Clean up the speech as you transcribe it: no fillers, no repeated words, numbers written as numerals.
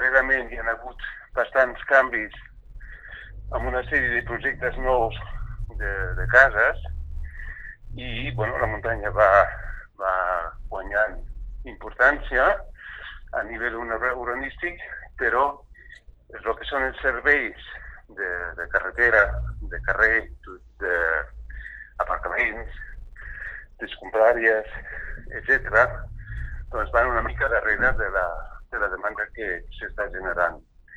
darrerament hi ha hagut bastants canvis amb una sèrie de projectes nous de cases i la muntanya va guanyant importància a nivell urbanístic, però el que són els serveis de carretera, de carrer, d'aparcaments, d'escombràries, etc., doncs van una mica darrere de la demanda que s'està generant.